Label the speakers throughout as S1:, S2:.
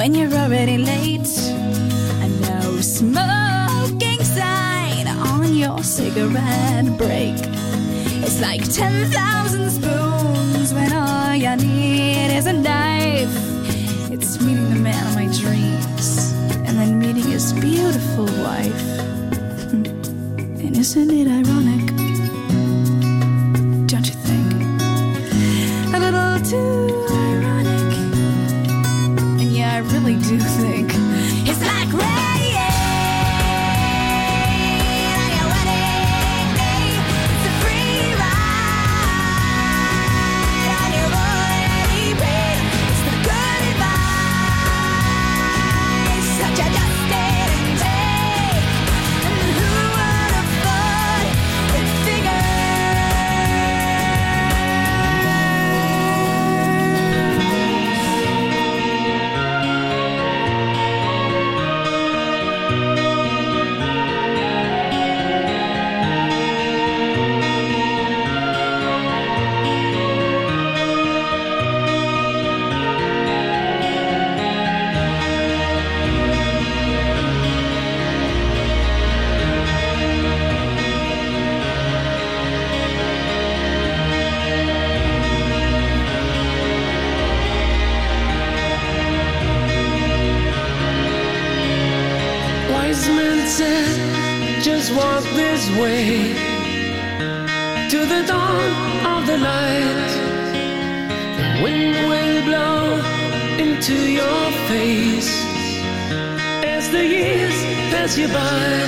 S1: when you're already late. And no smoking sign on your cigarette break. It's like 10,000 spoons when all you need is a knife. It's meeting the man of my dreams and then meeting his beautiful wife. And isn't it ironic? Don't you think? A little too ironic. And yeah, I really do think it's like rain on your wedding day. It's a free ride on your already paid. It's the good advice that you just didn't take. And who would have thought it
S2: Wise men said, just walk this way to the dawn of the light. The wind will blow into your face as the years pass you by.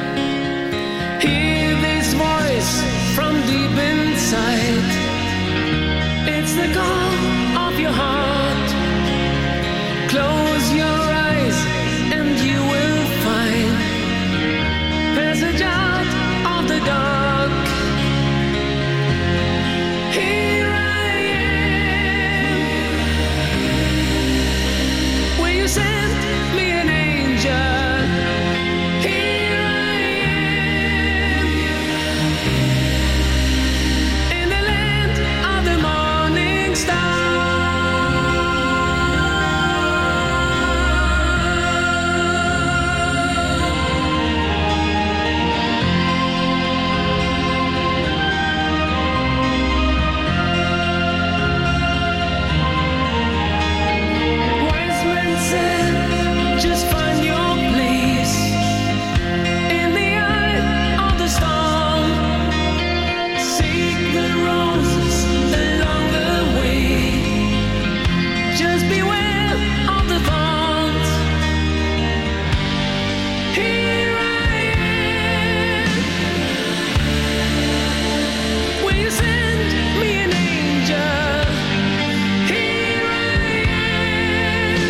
S2: Hear this voice from deep inside. It's the call of your heart. Close your eyes and you will find passage out of the dark. Here I am. Will you send me an angel? Here I am. In the land of the morning star. Wise men said, just find your place in the eye of the storm. Seek the roses along the way. Just beware of the thorns. Here I am. Will you send me an angel? Here I am.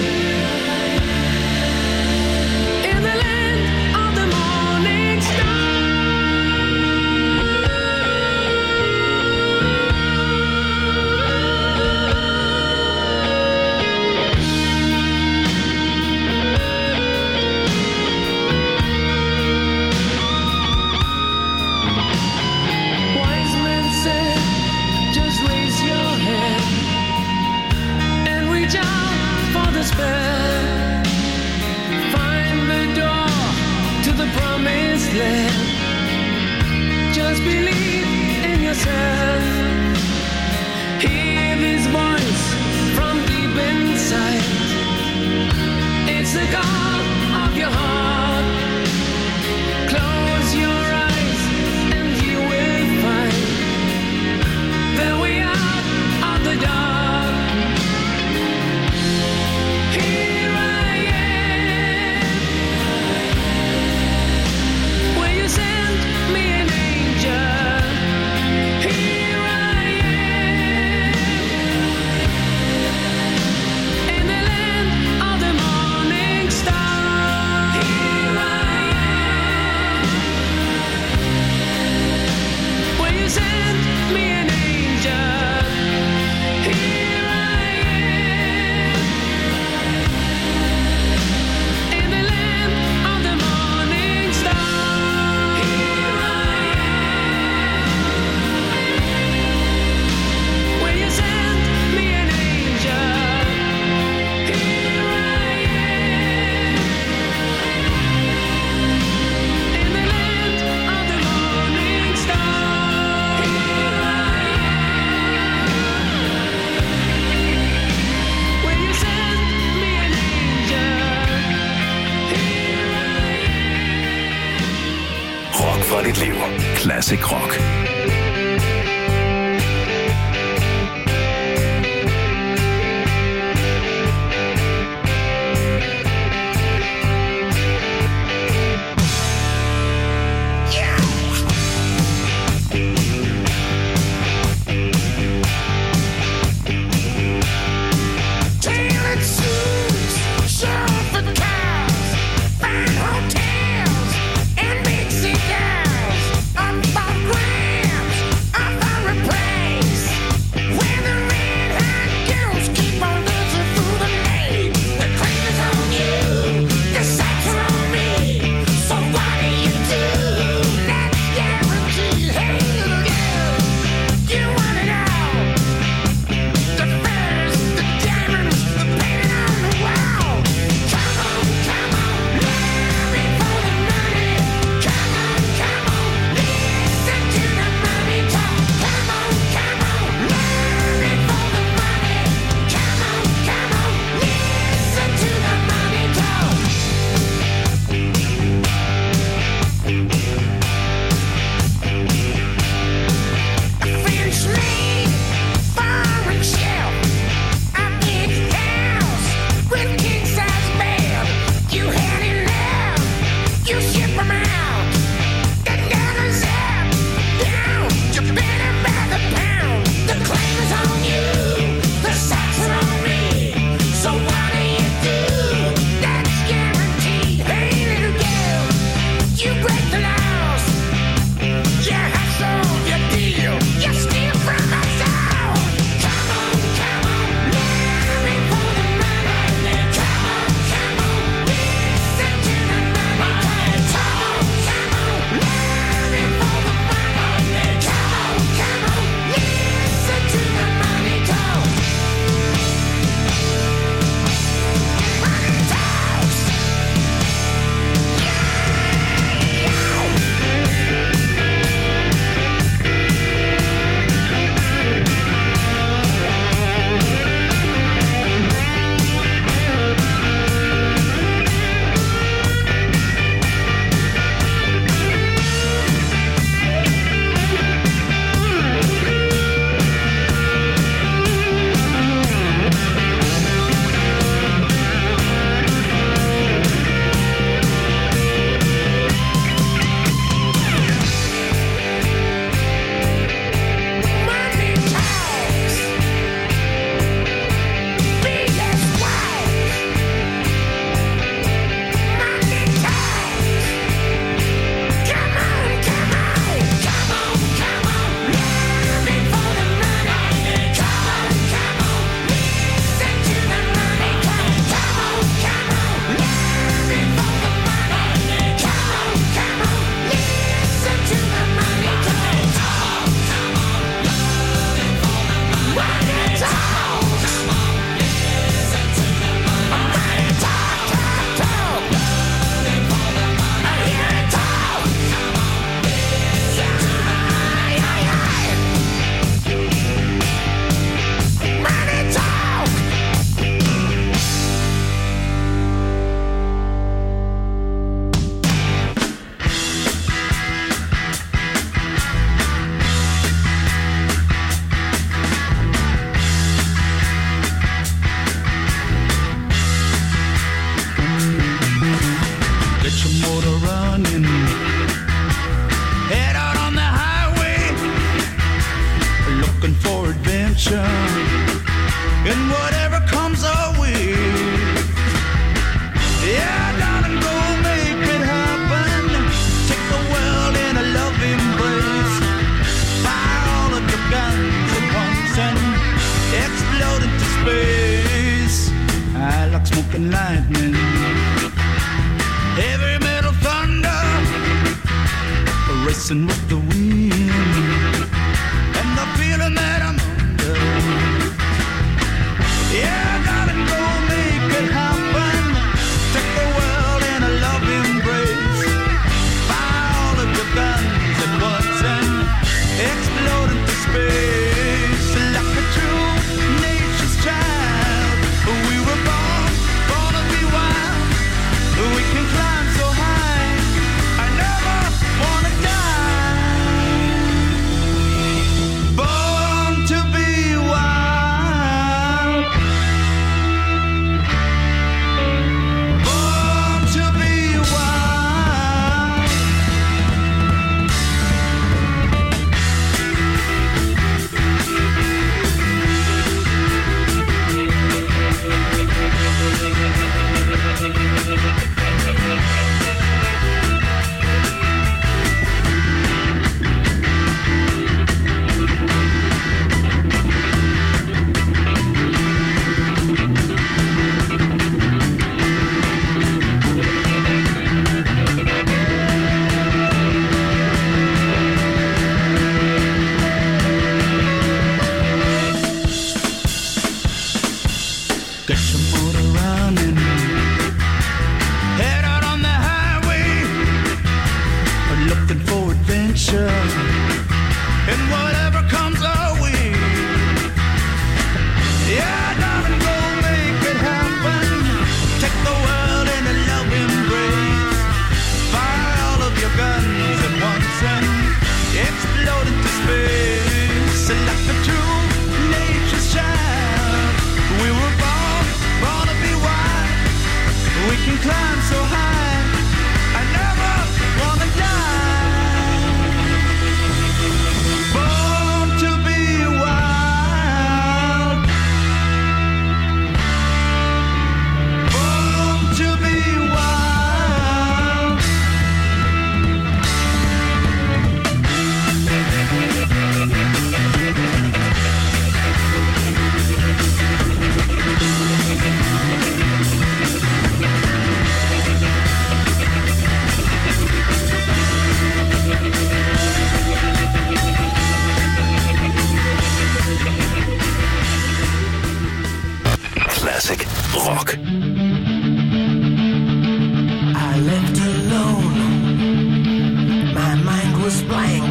S2: In the land of the morning star. Wise men said, just raise your hand and reach out for the spell. Find the door to the promised land. Just believe in yourself. Hear this voice from deep inside. It's the call of your heart. Close your eyes and you will find the way out of the dark. Here I am. Will you send me an angel? Here I am. In the land of the morning star.
S3: dit liv. Classic Rock.
S4: We can climb so high. I never wanna die. adventure and whatever comes our way. Yeah, darling, go make it happen. Take the world in a love embrace. Fire all of your guns at once and explode into space. Like a true nature's child, we were born to be wild. We can climb so high, I never wanna die. Born to be wild. Born to be wild.
S3: Classic Rock.
S5: I left alone. My mind was blank.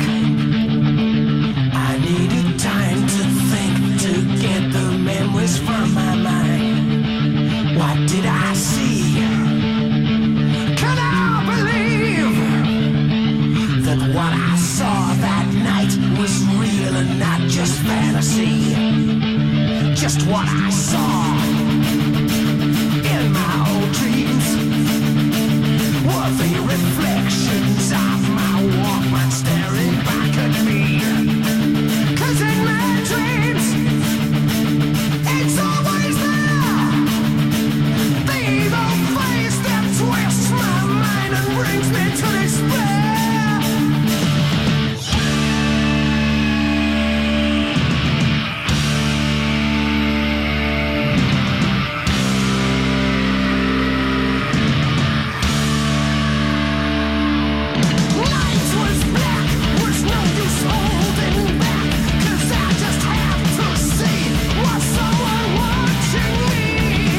S5: I needed time to think, to get the memories from my mind. What did I see? Can I believe that what I saw that night was real and not just fantasy? Just what I saw in my old dreams were the reflections of my Walkman staring back at me. 'Cause in my dreams, it's always there, the evil face that twists my mind and brings me to despair.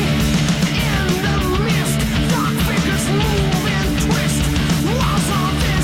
S5: Twist was on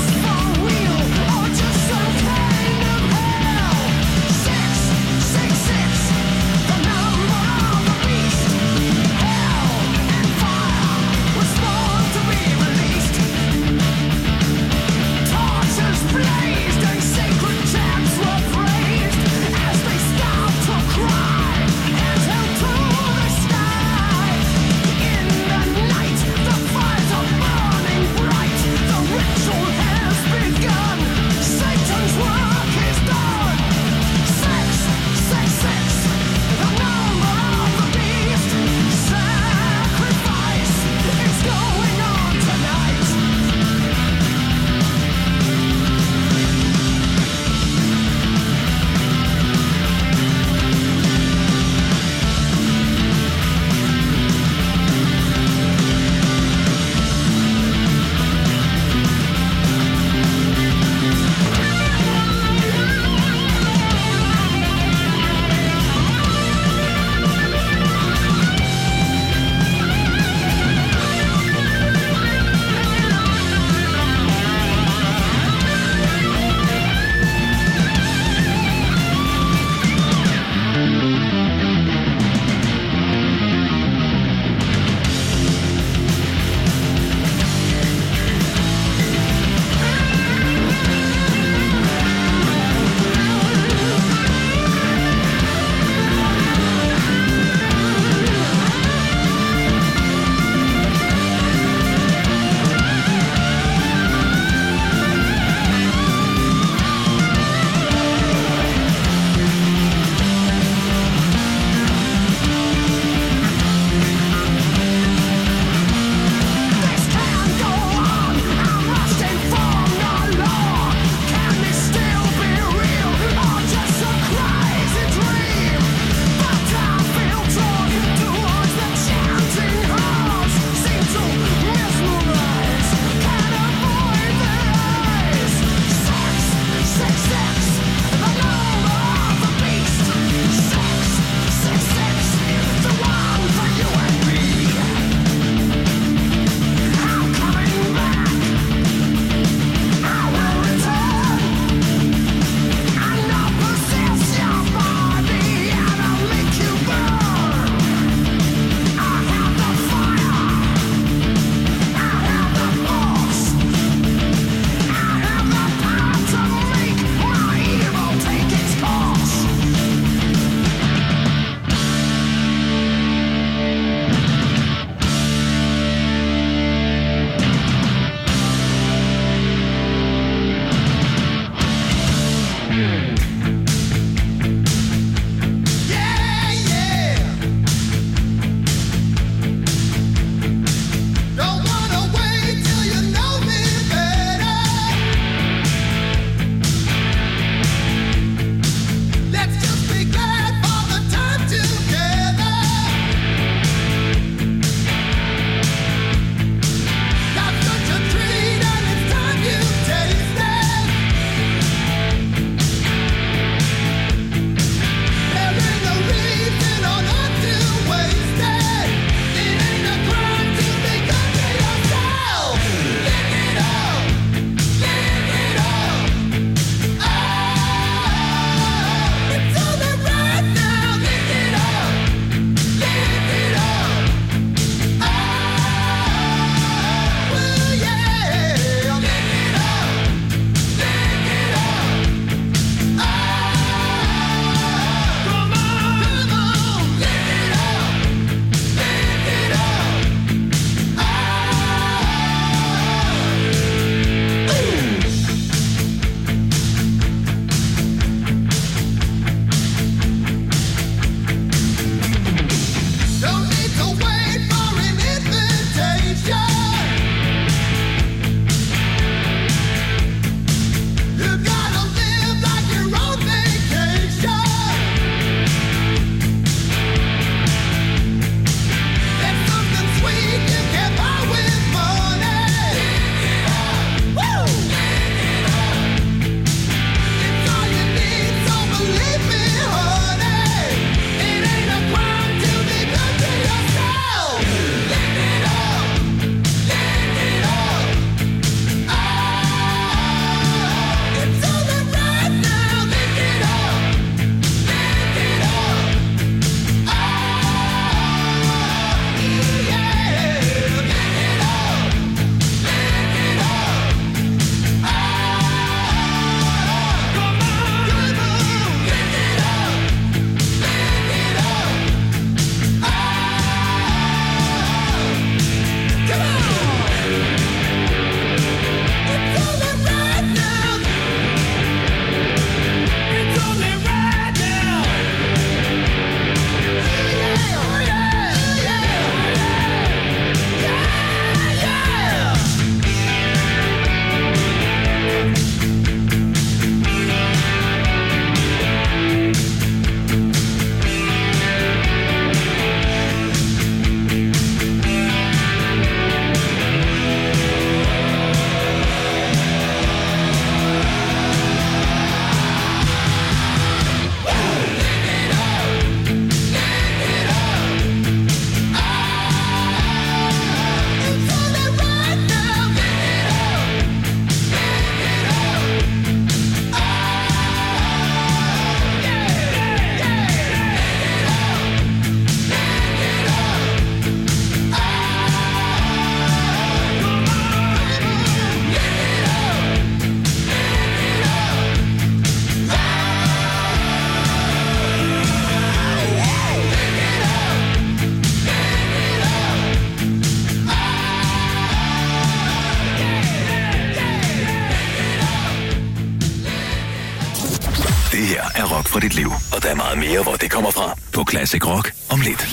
S3: her er Rock for dit liv, og der er meget mere, hvor det kommer fra på Classic Rock om lidt.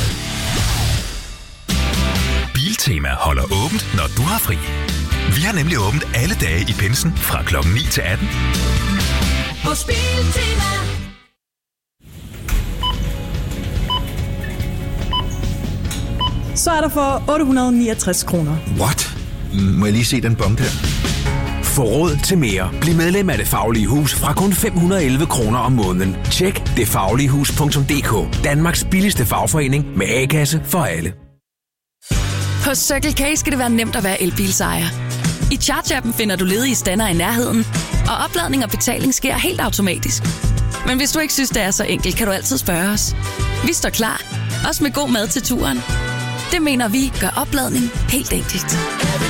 S6: Biltema holder åbent, når du har fri. Vi har nemlig åbent alle dage i pinsen fra klokken 9 til 18.
S1: Hos Biltema.
S7: Så er der for 869 kroner.
S8: What? Må jeg lige se den bong der?
S9: Få råd til mere. Bliv medlem af Det Faglige Hus fra kun 511 kroner om måneden. Tjek detfagligehus.dk. Danmarks billigste fagforening med A-kasse for alle.
S10: Hos Circle K skal det være nemt at være elbilsejer. I Charge-appen finder du ledige stander i nærheden, og opladning og betaling sker helt automatisk. Men hvis du ikke synes, det er så enkelt, kan du altid spørge os. Vi står klar, også med god mad til turen. Det mener vi gør opladning helt enkelt.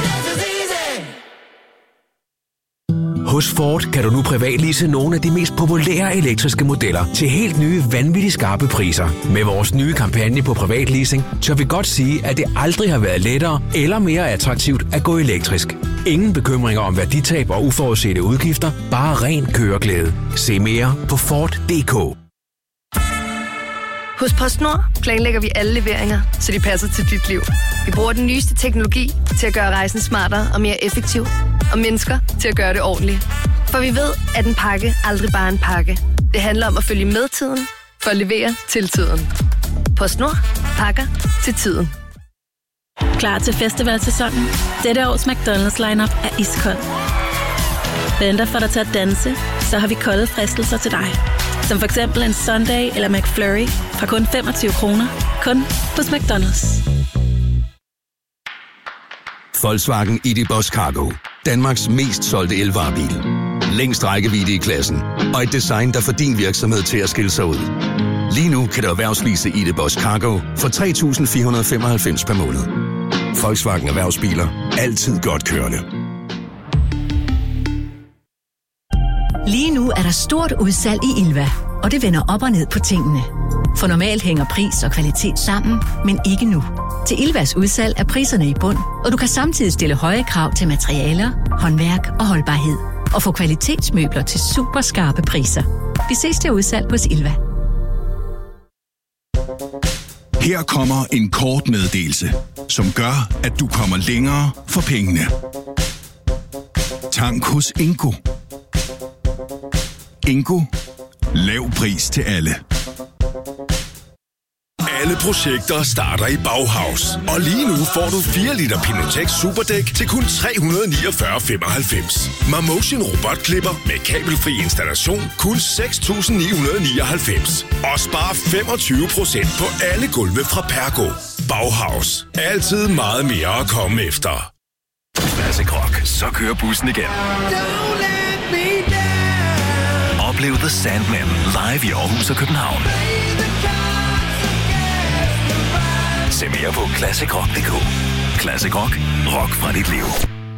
S9: Hos Ford kan du nu privatlease nogle af de mest populære elektriske modeller til helt nye, vanvittigt skarpe priser. Med vores nye kampagne på privatleasing, tør vi godt sige, at det aldrig har været lettere eller mere attraktivt at gå elektrisk. Ingen bekymringer om værditab og uforudsete udgifter, bare ren køreglæde. Se mere på Ford.dk.
S11: Hos PostNord planlægger vi alle leveringer, så de passer til dit liv. Vi bruger den nyeste teknologi til at gøre rejsen smartere og mere effektiv, og mennesker til at gøre det ordentligt. For vi ved, at en pakke aldrig bare er en pakke. Det handler om at følge med tiden, for at levere til tiden. PostNord. Pakker til tiden.
S12: Klar til festivalsæsonen? Dette års McDonald's lineup er iskold. Venter for dig til at danse, så har vi kolde fristelser til dig. Som for eksempel en Sunday eller McFlurry fra kun 25 kroner. Kun hos McDonald's.
S13: Volkswagen ID.Buzz Cargo. Danmarks mest solgte elvarebil. Længst rækkevidde i klassen. Og et design, der får din virksomhed til at skille sig ud. Lige nu kan du erhvervslease ID.Buzz Cargo for 3.495 per måned. Volkswagen Erhvervsbiler. Altid godt kørende.
S14: Lige nu er der stort udsalg i Ilva, og det vender op og ned på tingene. For normalt hænger pris og kvalitet sammen, men ikke nu. Til Ilvas udsalg er priserne i bund, og du kan samtidig stille høje krav til materialer, håndværk og holdbarhed. Og få kvalitetsmøbler til super skarpe priser. Vi ses til udsalg hos Ilva.
S15: Her kommer en kort meddelelse, som gør, at du kommer længere for pengene. Tank hos Ingo. Ingo. Lav pris til alle.
S16: Alle projekter starter i Bauhaus. Og lige nu får du 4 liter Pinotex Superdæk til kun 349,95. Marmotion robotklipper med kabelfri installation kun 6.999. Og spar 25% på alle gulve fra Pergo. Bauhaus. Altid meget mere at komme efter.
S3: Classic Rock. Så kører bussen igen. Oplev The Sandman live i Aarhus og København. Se mere på ClassicRock.dk. Classic Rock. Rock fra dit liv.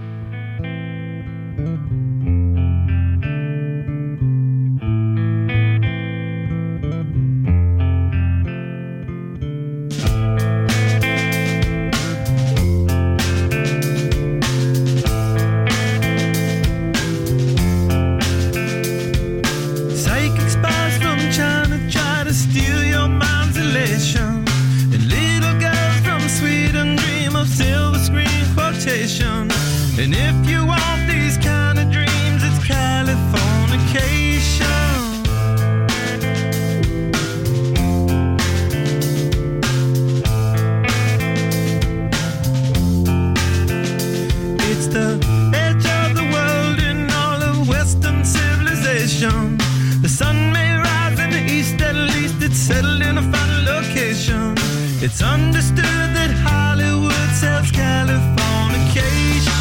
S4: And if you want these kind of dreams, it's Californication. It's the edge of the world in all of Western civilization. The sun may rise in the east, at least it's settled in a final location. It's understood that Hollywood sells Californication.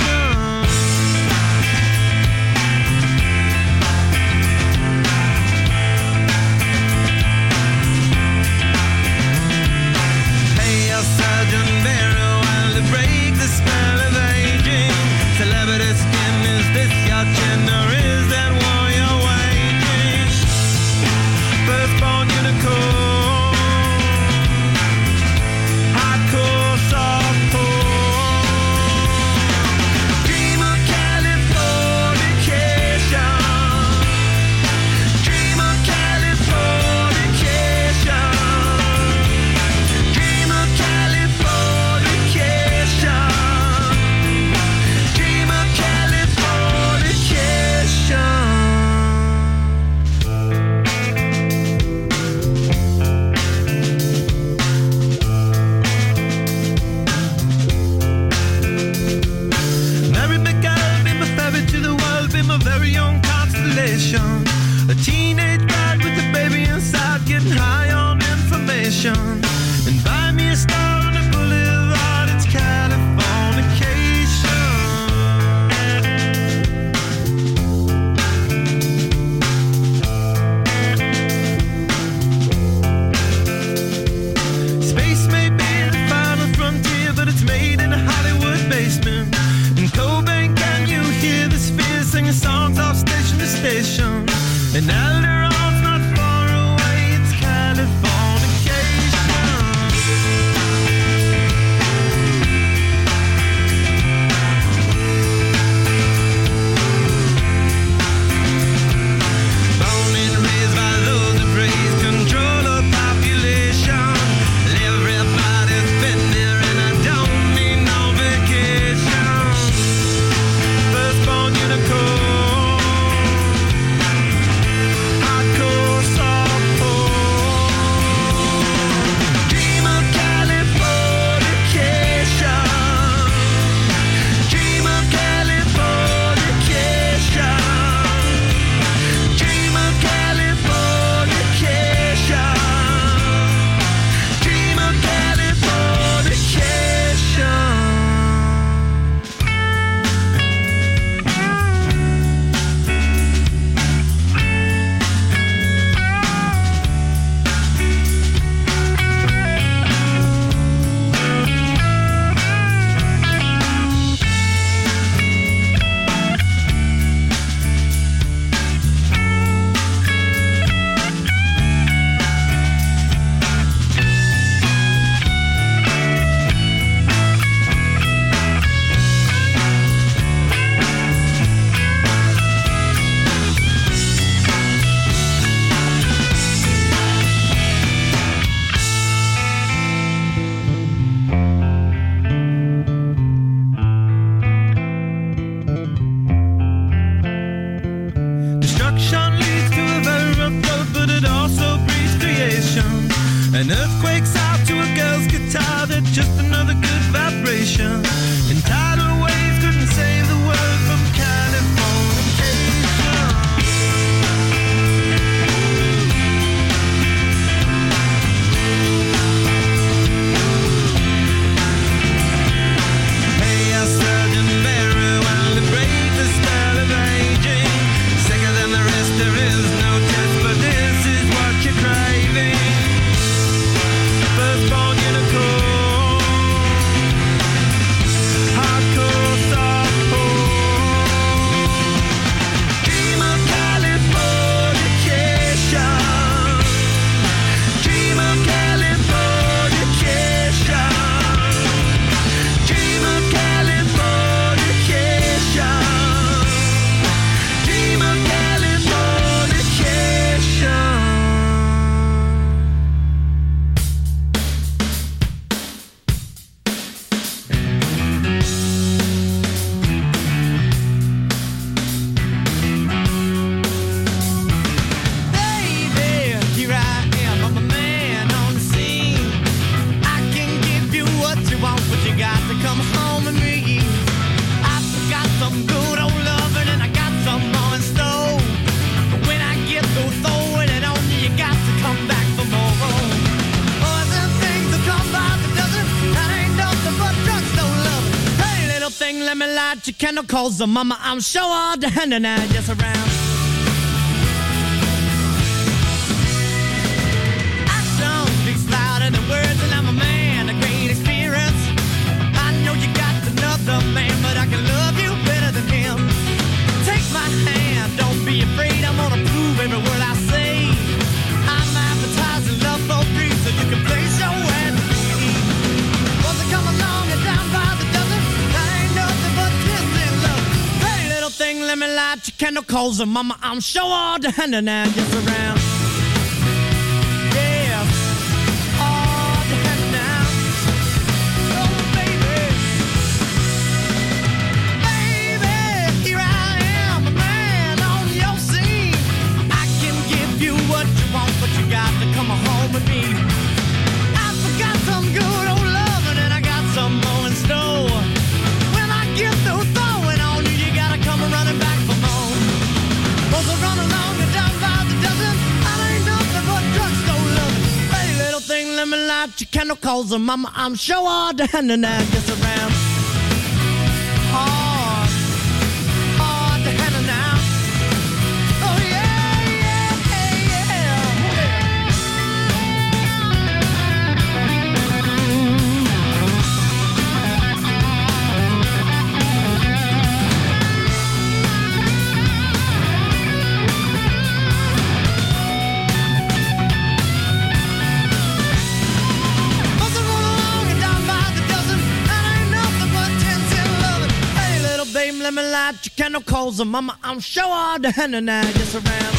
S4: Dream of station. And Alderon's not far away, it's Californication. Born and raised by those that praise control of population. Everybody's been there and I don't need no vacation. Firstborn unicorn, hardcore softcore. Dream of Californication. Dream of Californication. Dream of Californication. Dream of Californication. Destruction leads to a very rough road, but it also breeds creation. An earthquake's out to a girl's guitar, that's just another good vibration. And tidal waves couldn't save the world from Californication. Hey, a Sergeant Barry, while the break the spell of aging. Sicker than the rest, there is no test, but this is what you're craving. Firstborn unicorn, hardcore softcore. Dream of Californication. Dream of Californication. Dream of Californication. Dream of Californication. Baby, here I am, I'm a man on the scene. I can give you what you want, but you got to come home with me. I've got some good old loving and I got some more in store. But when I get through throwing it on you, you got to come back for more. Other things that come by the dozen, that ain't nothing but drugstore love. Hey, little thing, let me light your candle, cause the mama, I'm sure all the hand and I just around. Action speaks louder than words, and I'm a man of great experience. I know you got another man, but I can love you better than him. Take my hand, don't be afraid, I'm gonna prove every word I say. I'm advertising love for free, so you can place your hand to me. Once I come along and down by the dozen, that ain't nothing but twisted love. Hey, little thing, let me light your candle, cause the mama, I'm sure all the hand and I just around. Yeah, all the hand now. Oh, baby. Baby, here I am, a man on your scene. I can give you what you want, but you got to come home with me. I forgot some good old loving and I got some more in store. When I get through throwing on you, you gotta come running back for more. Once I run along and down by the dozen, I ain't nothing but drugstore loving. Hey, little thing, let me light your candle, cause the mama, I'm sure all the hand and I just around. Hard, hard to handle now. Oh yeah, yeah, yeah.
S17: let me light your candle coals, and mama, I'm sure all the hand and I just around.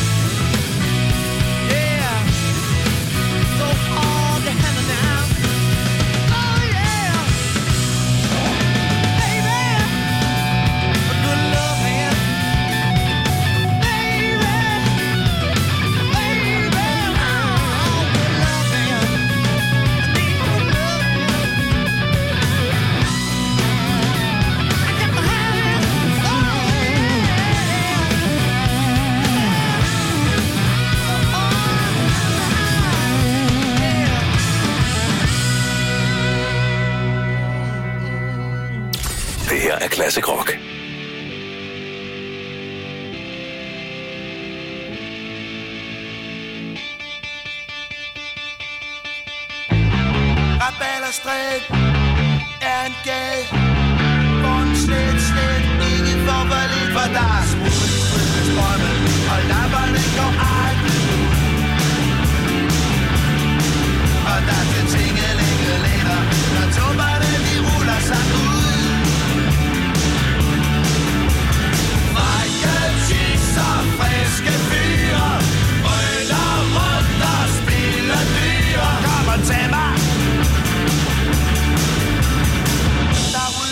S17: Yeah, so all the hand and now. Oh yeah, baby, a good love hand, baby, oh, good love hand. I need good love
S3: Det her er Classic Rock.
S4: Rabalderstræk er en gade, hvor en slet ikke får for lidt, for der er strømme, og lapperne går aldrig ud. Og der er til tingelinge letter, når tubberne de ruller sig ud. Frække tisser, friske fyre, røller rundt og spiller dyre. Kom og tag mig! Der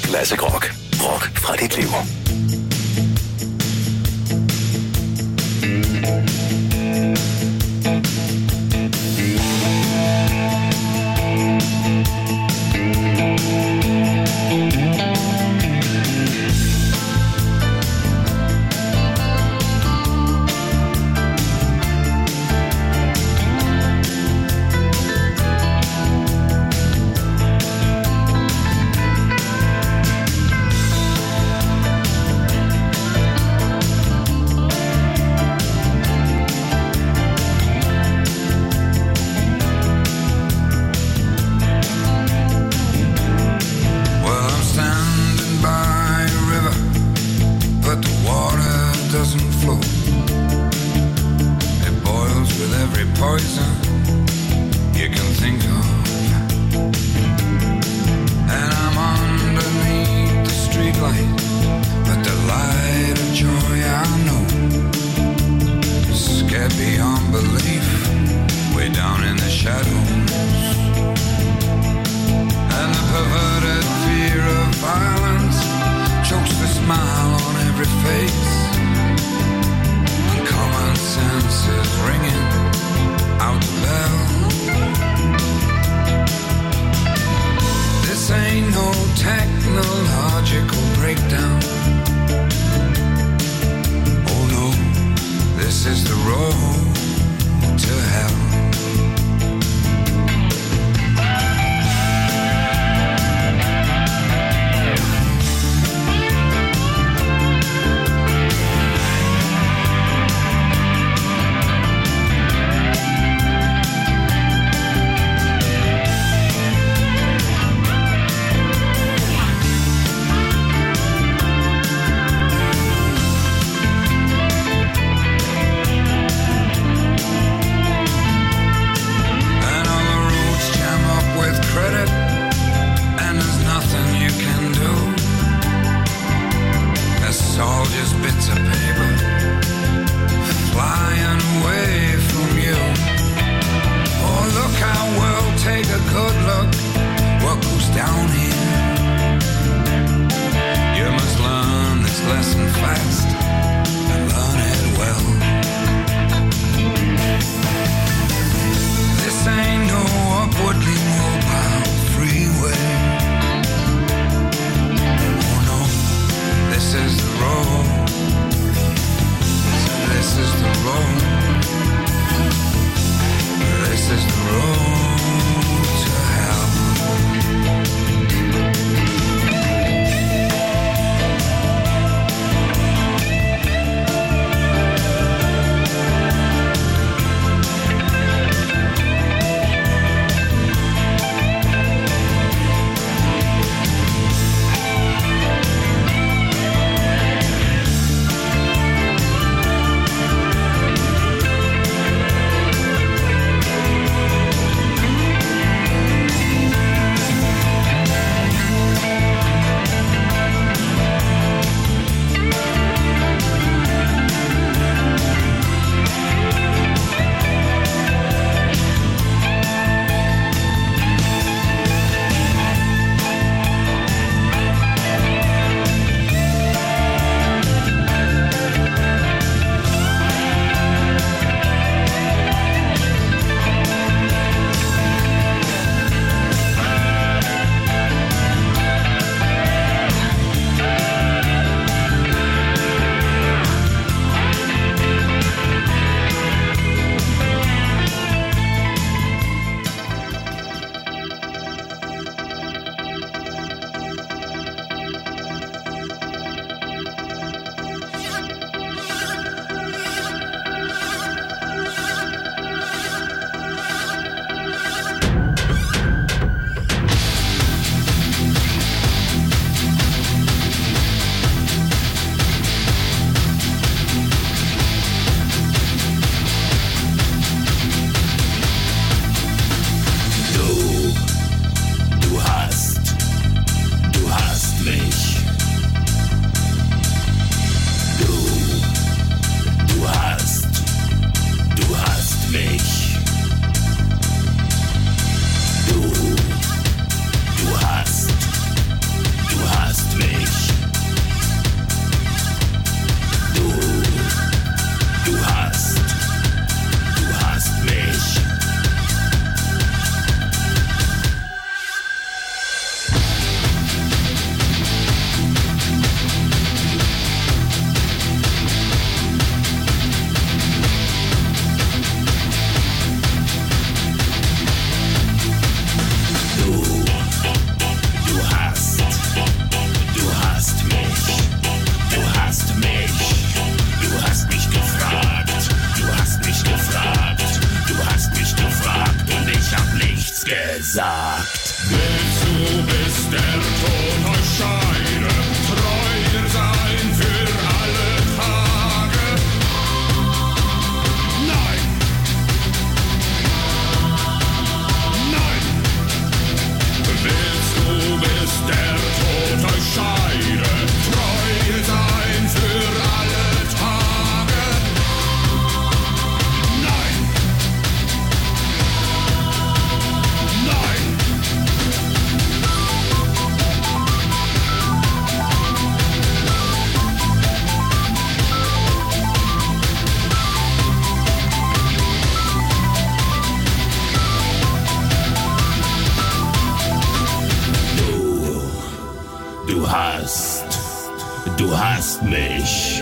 S3: Classic Rock. Rock fra dit liv.
S18: hast mich.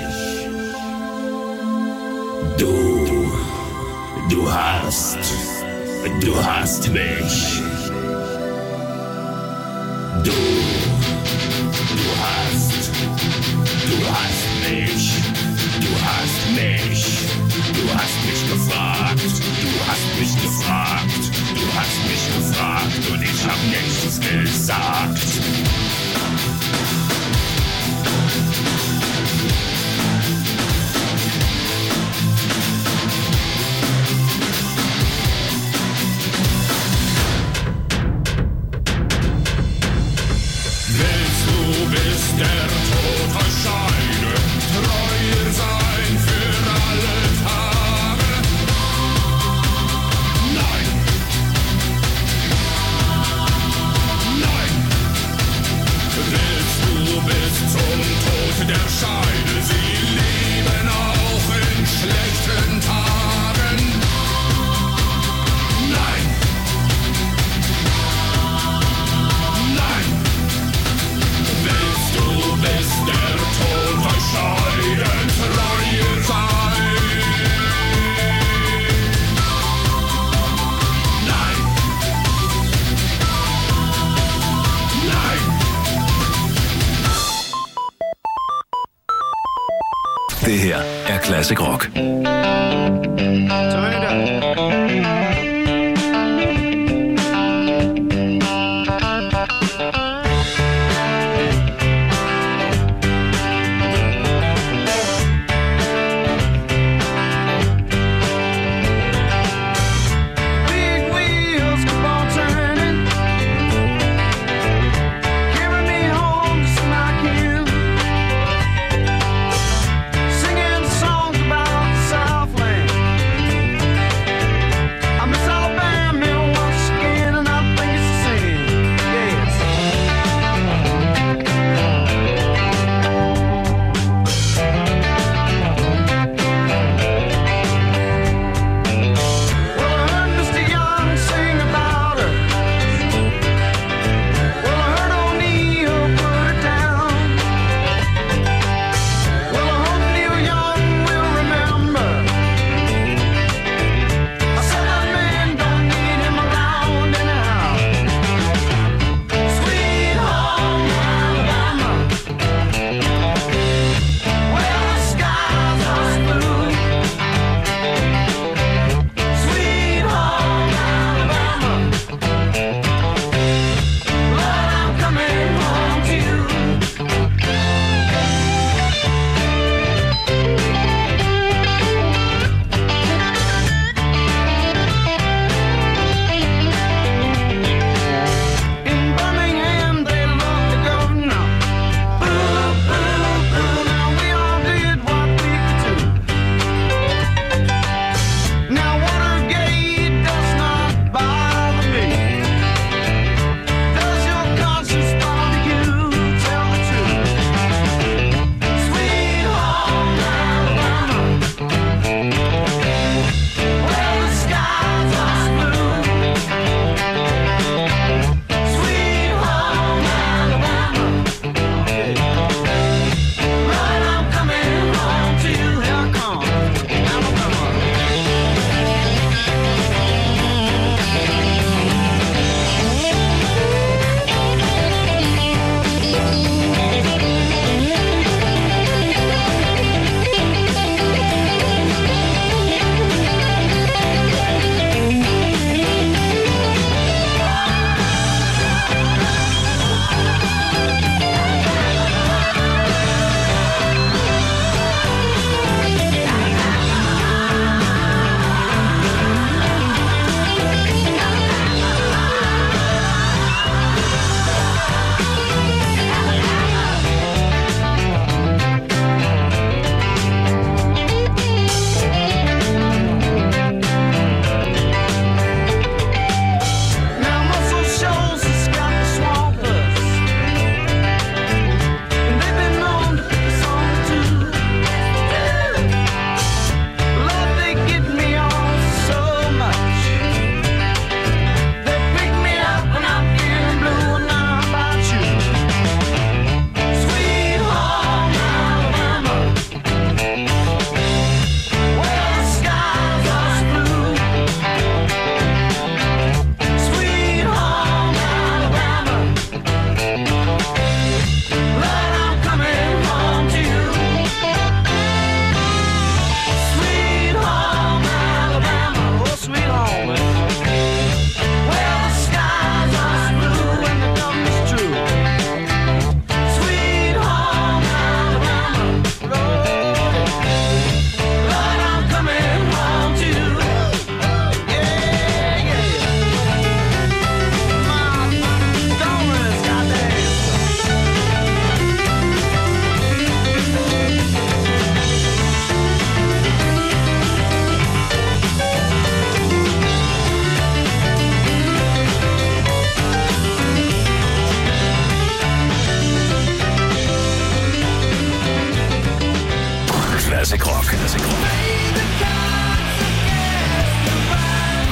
S18: Du hast mich. Du hast mich. Du hast mich. Du hast mich gefragt. Du hast mich gefragt. Du hast mich gefragt und ich hab nichts gesagt. Der Tod erscheinen, treuer sein für alle Tage. Nein, nein, willst du bis zum Tod der Scheide sie leben auch in schlechten Tagen? Nein, nein. Du bist der Tod verscheiden, treue sein. Nein. Nein.
S3: Det her er Classic Rock.
S17: Singing songs about the South.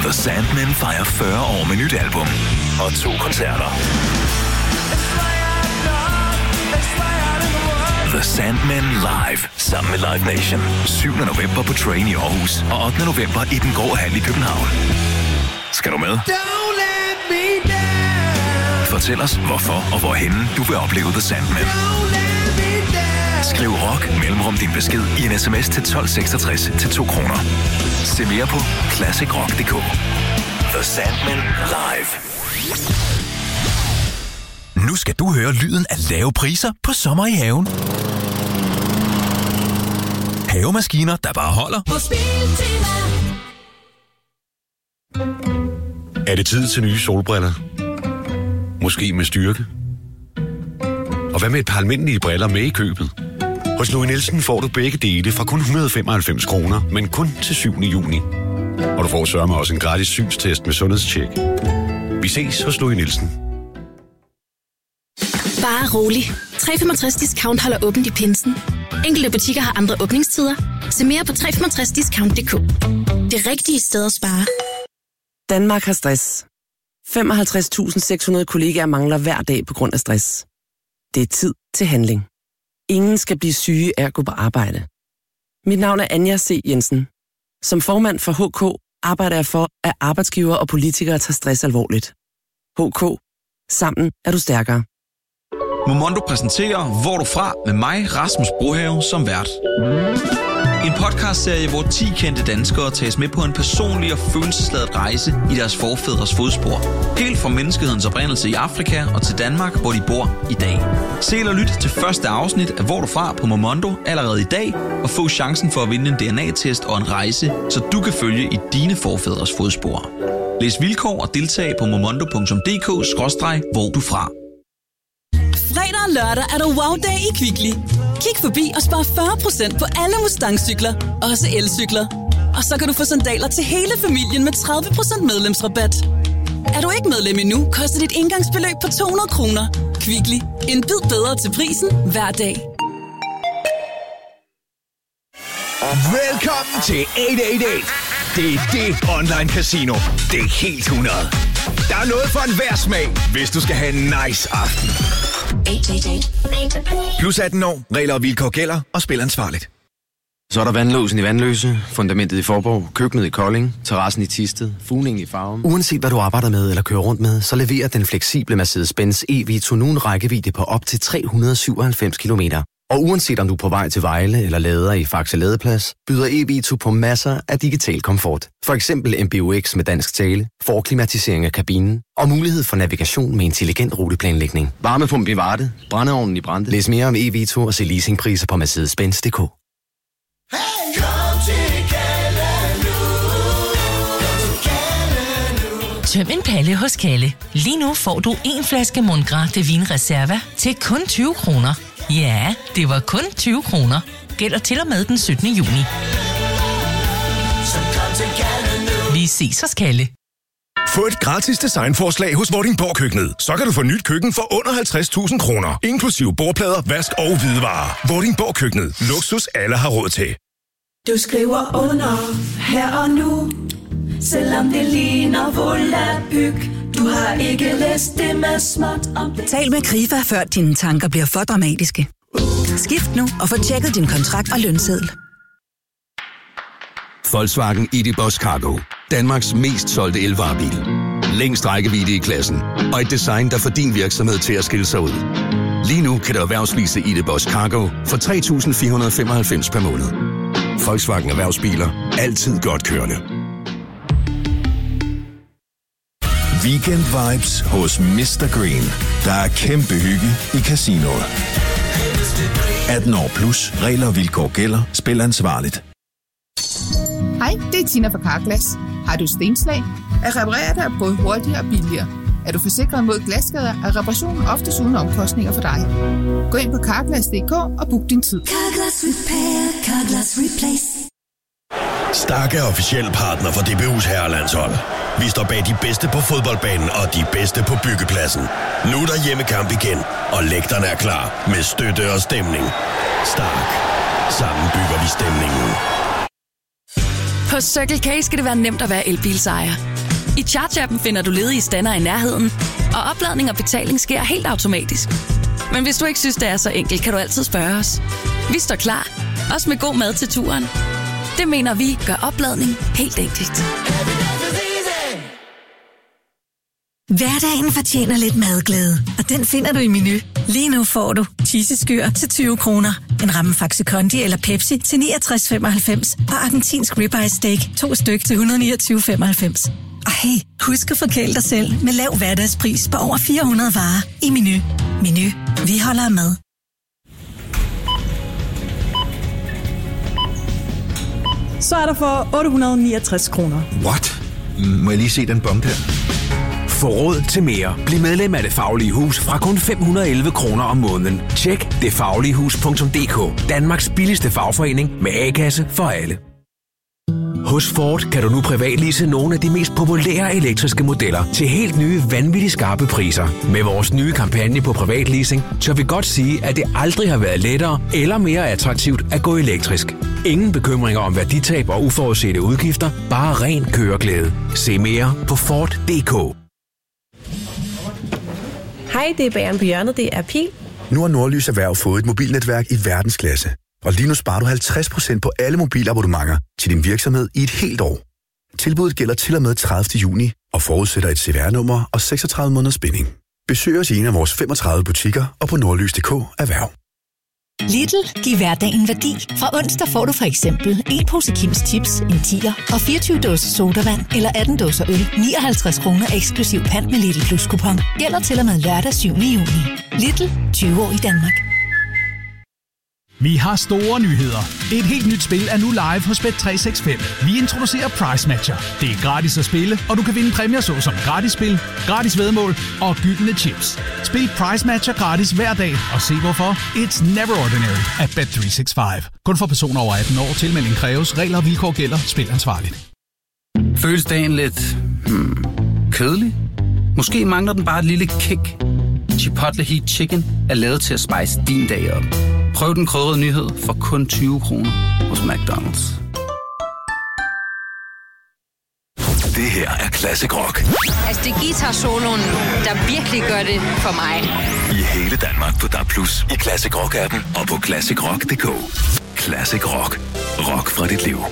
S3: The Sandmen fejrer 40 år med nyt album og 2 koncerter. The Sandmen Live sammen med Live Nation. 7. november på Train i Aarhus og 8. november i Den Grå Hal i København. Skal du med? Fortæl os, hvorfor og hvorhenne du vil opleve The Sandmen. Skriv rock mellemrum din besked i en sms til 1266 til 2 kroner. Se mere på classicrock.dk. The Sandmen Live.
S6: Nu skal du høre lyden af lave priser på sommer i haven. Havemaskiner, der bare holder.
S19: Er det tid til nye solbriller? Måske med styrke? Og hvad med et par almindelige briller med i købet? Hos Louis Nielsen får du begge dele fra kun 195 kroner, men kun til 7. juni. Og du får sørme også en gratis synstest med sundhedstjek. Vi ses hos Louis Nielsen.
S12: Bare rolig. 365 Discount holder åbent i pinsen. Enkelte butikker har andre åbningstider. Se mere på 365discount.dk. Det rigtige sted at spare.
S20: Danmark har stress. 55.600 kollegaer mangler hver dag på grund af stress. Det er tid til handling. Ingen skal blive syge af at gå på arbejde. Mit navn er Anja C. Jensen. Som formand for HK arbejder jeg for, at arbejdsgivere og politikere tager stress alvorligt. HK. Sammen er du stærkere.
S21: Momondo præsenterer Hvor du fra med mig, Rasmus Brohave, som vært. En podcastserie, hvor 10 kendte danskere tages med på en personlig og følelsesladet rejse i deres forfædres fodspor. Helt fra menneskehedens oprindelse i Afrika og til Danmark, hvor de bor i dag. Se eller lyt til første afsnit af Hvor du fra på Momondo allerede i dag, og få chancen for at vinde en DNA-test og en rejse, så du kan følge i dine forfædres fodspor. Læs vilkår og deltag på momondo.dk/hvor du fra.
S22: Fredag og lørdag er der wow-dag i Kvickly. Kig forbi og spar 40% på alle Mustang-cykler, også elcykler. Og så kan du få sandaler til hele familien med 30% medlemsrabat. Er du ikke medlem endnu, koster dit indgangsbeløb på 200 kroner. Kvickly. En bid bedre til prisen hver dag.
S6: Velkommen til 888. Det er det online casino. Det er helt 100. Der er noget for enhver smag, hvis du skal have en nice aften. 888. Plus 18 år. Regler og vilkår gælder, og spil ansvarligt.
S23: Så er der vandlåsen i Vandløse, fundamentet i Forborg, køkkenet i Kolding, terrassen i Thisted, fugningen i Farum.
S24: Uanset hvad du arbejder med eller kører rundt med, så leverer den fleksible Mercedes-Benz e-Vito nu en rækkevidde på op til 397 kilometer. Og uanset om du er på vej til Vejle eller lader i Faxe Ladeplads, byder e-Vito på masser af digital komfort. For eksempel MBUX med dansk tale, forklimatisering af kabinen og mulighed for navigation med intelligent ruteplanlægning. Varmepumpe i Varde, brændeovnen i Brande. Læs mere om e-Vito og se leasingpriser på Mercedes-Benz.dk.
S25: Tøm en palle hos Kalle. Lige nu får du en flaske Mundgras de Vin Reserva til kun 20 kroner. Ja, det var kun 20 kroner. Gælder til og med den 17. juni. Vi ses hos Kalle.
S16: Få et gratis designforslag hos Vordingborg Køkkenet. Så kan du få nyt køkken for under 50.000 kroner. Inklusive bordplader, vask og hvidevarer. Vordingborg Køkkenet. Luksus alle har råd til.
S26: Du skriver under her og nu, selvom det ligner volapyk. Du har ikke læst det med småt om det.
S27: Tal med Krifa, før dine tanker bliver for dramatiske. Skift nu og få tjekket din kontrakt og lønseddel.
S13: Volkswagen ID.Buzz Cargo. Danmarks mest solgte elvarebil. Længst rækkevidde i klassen. Og et design, der får din virksomhed til at skille sig ud. Lige nu kan du erhvervslease ID.Buzz Cargo for 3.495 per måned. Volkswagen Erhvervsbiler. Altid godt kørende.
S28: Weekend vibes hos Mr. Green. Der er kæmpe hygge i casinoet. 18 år plus. Regler og vilkår gælder. Spil ansvarligt.
S29: Hej, det er Tina fra Carglass. Har du stenslag? At reparere dig er både hurtigere og billigere. Er du forsikret mod glasskader, er reparationen oftest uden omkostninger for dig. Gå ind på Carglass.dk og book din tid.
S26: Carglass Repair, Carglass Replace.
S30: Stark er officiel partner for DBU's herrelandshold. Vi står bag de bedste på fodboldbanen og de bedste på byggepladsen. Nu er der hjemmekamp igen, og lægterne er klar med støtte og stemning. Stark. Sammen bygger vi stemningen.
S10: På Circle K skal det være nemt at være elbilsejer. I Charge-appen finder du ledige stander i nærheden, og opladning og betaling sker helt automatisk. Men hvis du ikke synes, det er så enkelt, kan du altid spørge os. Vi står klar, også med god mad til turen. Det mener vi gør opladning helt enkelt.
S27: Hverdagen fortjener lidt madglæde, og den finder du i Menu. Lige nu får du cheeseskyr til 20 kroner, en ramme Faxe Kondi eller Pepsi til 69,95 og argentinsk ribeye steak 2 styk til 129,95. Og hey, husk at forkæle dig selv med lav hverdagspris på over 400 varer i Menu. Menu. Vi holder med.
S1: Så er der for 869 kroner.
S6: What? Må jeg lige se den bong der?
S2: Få råd til mere. Bliv medlem af Det Faglige Hus fra kun 511 kroner om måneden. Tjek detfagligehus.dk. Danmarks billigste fagforening med A-kasse for alle. Hos Ford kan du nu privatlease nogle af de mest populære elektriske modeller til helt nye, vanvittigt skarpe priser. Med vores nye kampagne på privatleasing, tør vi godt sige, at det aldrig har været lettere eller mere attraktivt at gå elektrisk. Ingen bekymringer om værditab og uforudsete udgifter, bare ren køreglæde. Se mere på Ford.dk.
S4: Hej, det er Bageren på hjørnet, det er Pil.
S5: Nu har Nordlys Erhverv fået et mobilnetværk i verdensklasse. Og lige nu sparer du 50% på alle mobilabonnementer til din virksomhed i et helt år. Tilbuddet gælder til og med 30. juni og forudsætter et CVR-nummer og 36 måneders binding. Besøg os i en af vores 35 butikker og på nordlys.dk Erhverv.
S25: Lidl, giv hverdagen værdi. Fra onsdag får du for eksempel en pose Kims Chips, en 10'er og 24 dåser sodavand eller 18 dåser øl. 59 kroner eksklusiv pant med Lidl Plus kupon. Gælder til og med lørdag 7. juni. Lidl, 20 år i Danmark.
S7: Vi har store nyheder. Et helt nyt spil er nu live hos Bet365. Vi introducerer Price Matcher. Det er gratis at spille, og du kan vinde præmier såsom gratis spil, gratis væddemål og gyldne chips. Spil Price Matcher gratis hver dag, og se hvorfor. It's never ordinary at Bet365. Kun for personer over 18 år. Tilmelding kræves. Regler og vilkår gælder. Spil ansvarligt.
S8: Føles dagen lidt kedelig? Måske mangler den bare et lille kick. Chipotle Heat Chicken er lavet til at spice din dag op. Prøv den krydrede nyhed for kun 20 kroner hos McDonald's.
S3: Det her er Classic Rock.
S9: Altså, det er guitar-soloen, der virkelig gør det for mig.
S3: I hele Danmark på DAB+, i Classic Rock-appen og på classicrock.dk. Classic Rock. Rock fra dit liv.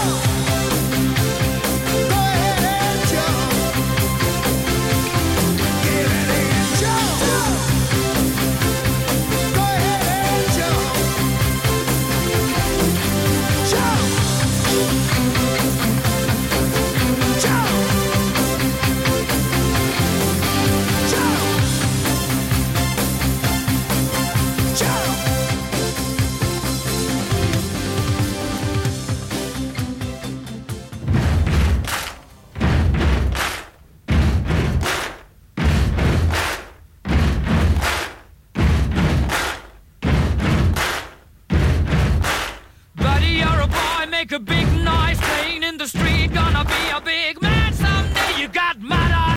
S11: Could be